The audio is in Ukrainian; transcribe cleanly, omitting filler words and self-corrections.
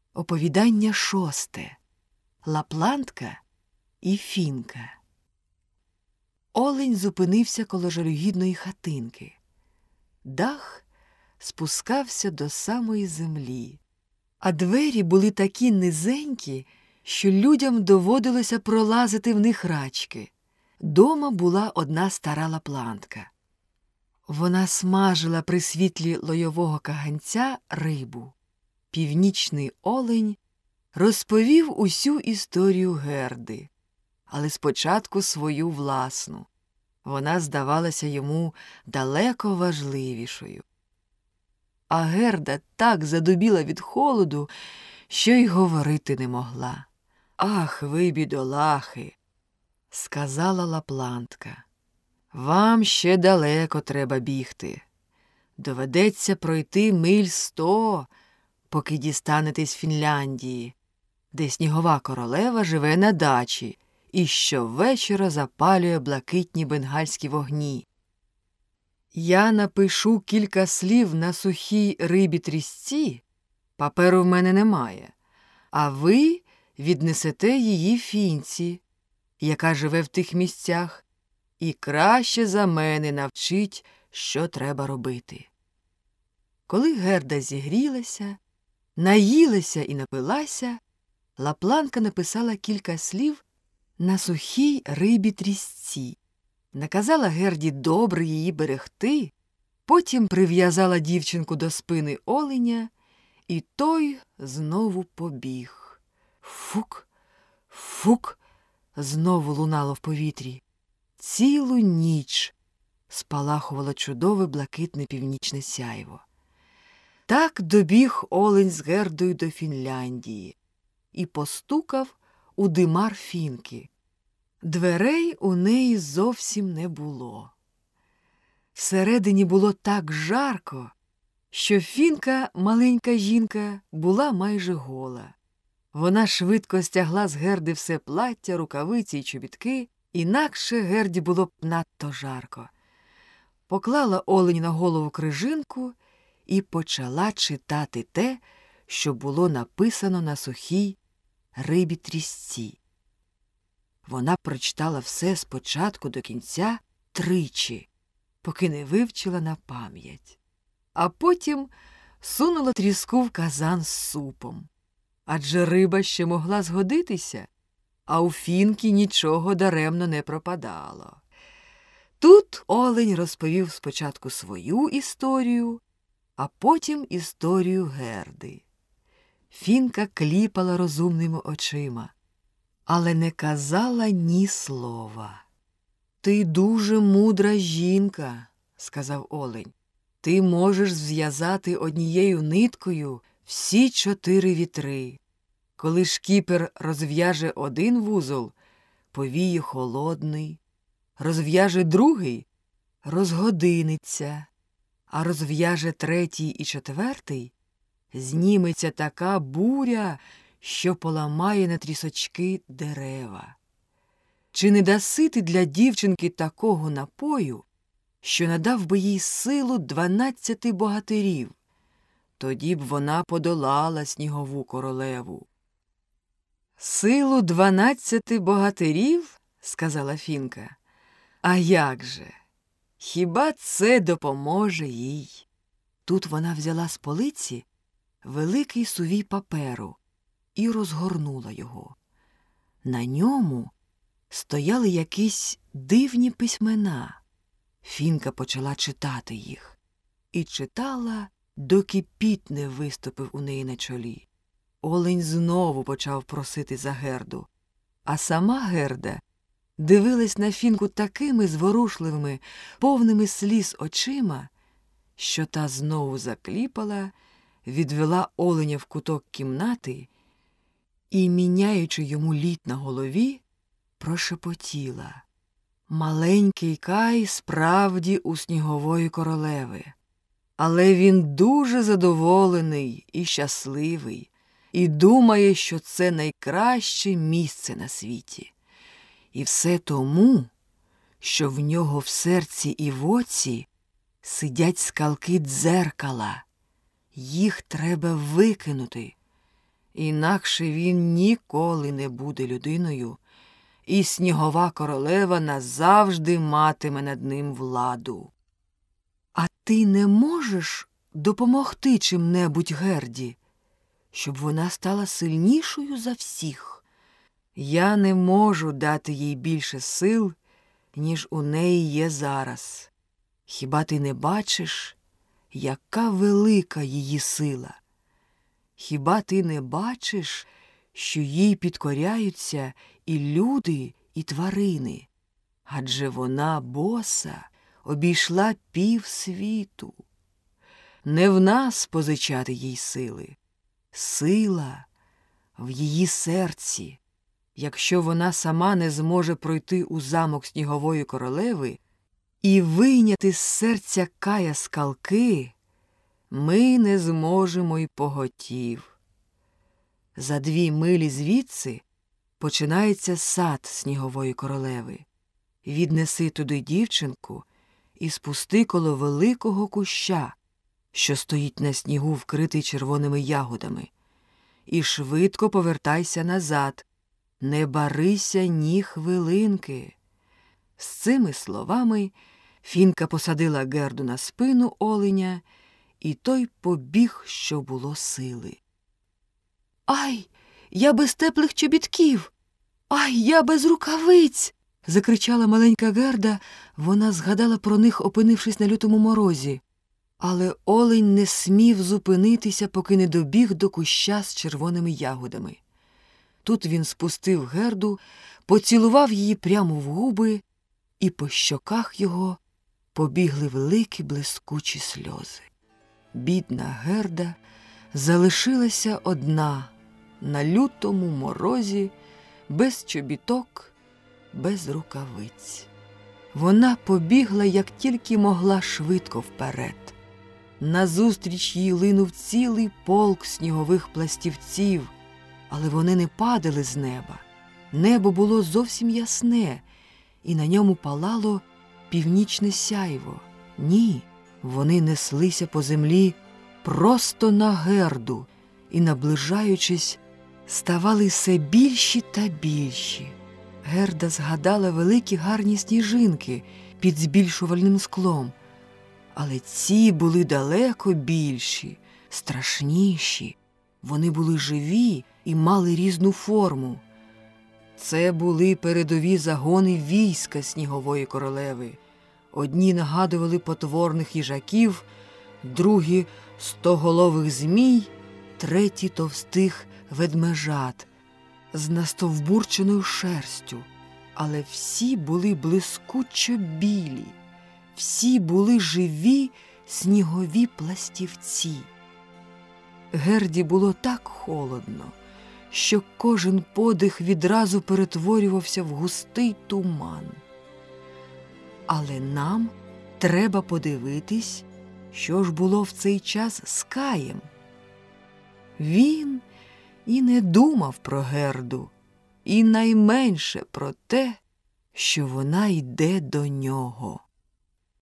Оповідання 6. Лапландка і Фінка. Олень зупинився коло жалюгідної хатинки. Дах спускався до самої землі, а двері були такі низенькі, що людям доводилося пролазити в них рачки. Дома була одна стара лапландка. Вона смажила при світлі лойового каганця рибу. Північний олень розповів усю історію Герди, але спочатку свою власну. Вона здавалася йому далеко важливішою. А Герда так задубіла від холоду, що й говорити не могла. «Ах ви, бідолахи!» – сказала лапландка. «Вам ще далеко треба бігти. Доведеться пройти миль 100, поки дістанетесь Фінляндії, де снігова королева живе на дачі і щовечора запалює блакитні бенгальські вогні. Я напишу кілька слів на сухій рибі-трісці, паперу в мене немає, а ви віднесете її Фінці, яка живе в тих місцях, і краще за мене навчить, що треба робити». Коли Герда зігрілася, наїлася і напилася, лапландка написала кілька слів на сухій рибі-трісці, наказала Герді добре її берегти, потім прив'язала дівчинку до спини оленя, і той знову побіг. Фук, фук, знову лунало в повітрі. Цілу ніч спалахувало чудове блакитне північне сяйво. Так добіг олень з Гердою до Фінляндії і постукав у димар Фінки. Дверей у неї зовсім не було. Всередині було так жарко, що Фінка, маленька жінка, була майже гола. Вона швидко стягла з Герди все плаття, рукавиці й чобітки, інакше Герді було б надто жарко. Поклала олень на голову крижинку і почала читати те, що було написано на сухій рибі-трісці. Вона прочитала все спочатку до кінця тричі, поки не вивчила на пам'ять. А потім сунула тріску в казан з супом. Адже риба ще могла згодитися, а у Фінки нічого даремно не пропадало. Тут олень розповів спочатку свою історію, а потім історію Герди. Фінка кліпала розумними очима, але не казала ні слова. «Ти дуже мудра жінка», – сказав олень. «Ти можеш зв'язати однією ниткою всі 4 вітри. Коли шкіпер розв'яже один вузол, повіє холодний, розв'яже другий – розгодиниться, а розв'яже 3-й і 4-й – зніметься така буря, що поламає на трісочки дерева. Чи не даси ти для дівчинки такого напою, що надав би їй силу 12 богатирів? Тоді б вона подолала снігову королеву». «Силу 12 богатирів?» – сказала Фінка. «А як же? Хіба це допоможе їй?» Тут вона взяла з полиці великий сувій паперу і розгорнула його. На ньому стояли якісь дивні письмена. Фінка почала читати їх. І читала, доки піт не виступив у неї на чолі. Олень знову почав просити за Герду, а сама Герда дивилась на Фінку такими зворушливими, повними сліз очима, що та знову закліпала, відвела оленя в куток кімнати і, міняючи йому лід на голові, прошепотіла: «Маленький Кай справді у снігової королеви, але він дуже задоволений і щасливий, і думає, що це найкраще місце на світі. І все тому, що в нього в серці і в оці сидять скалки дзеркала. Їх треба викинути. Інакше він ніколи не буде людиною, і снігова королева назавжди матиме над ним владу. А ти не можеш допомогти чим-небудь Герді, щоб вона стала сильнішою за всіх? Я не можу дати їй більше сил, ніж у неї є зараз. Хіба ти не бачиш, яка велика її сила? Хіба ти не бачиш, що їй підкоряються і люди, і тварини? Адже вона, боса, обійшла півсвіту. Не в нас позичати їй сили. Сила в її серці. Якщо вона сама не зможе пройти у замок снігової королеви і вийняти з серця Кая скалки, ми не зможемо й поготів. За 2 милі звідси починається сад снігової королеви. Віднеси туди дівчинку і спусти коло великого куща, що стоїть на снігу, вкритий червоними ягодами. І швидко повертайся назад, не барися ні хвилинки. З цими словами Фінка посадила Герду на спину оленя, і той побіг, що було сили. «Ай, я без теплих чобітків! Ай, я без рукавиць!» – закричала маленька Герда. Вона згадала про них, опинившись на лютому морозі. Але олень не смів зупинитися, поки не добіг до куща з червоними ягодами. Тут він спустив Герду, поцілував її прямо в губи, і по щоках його побігли великі блискучі сльози. Бідна Герда залишилася одна на лютому морозі, без чобіток, без рукавиць. Вона побігла, як тільки могла, швидко вперед. Назустріч їй линув цілий полк снігових пластівців, але вони не падали з неба. Небо було зовсім ясне, і на ньому палало північне сяйво. Ні, вони неслися по землі просто на Герду і, наближаючись, ставали все більші та більші. Герда згадала великі гарні сніжинки під збільшувальним склом, але ці були далеко більші, страшніші. Вони були живі і мали різну форму. Це були передові загони війська снігової королеви. Одні нагадували потворних їжаків, другі – стоголових змій, треті – товстих ведмежат з настовбурченою шерстю. Але всі були блискучо білі, всі були живі снігові пластівці. Герді було так холодно, що кожен подих відразу перетворювався в густий туман. Але нам треба подивитись, що ж було в цей час з Каєм. Він і не думав про Герду, і найменше про те, що вона йде до нього.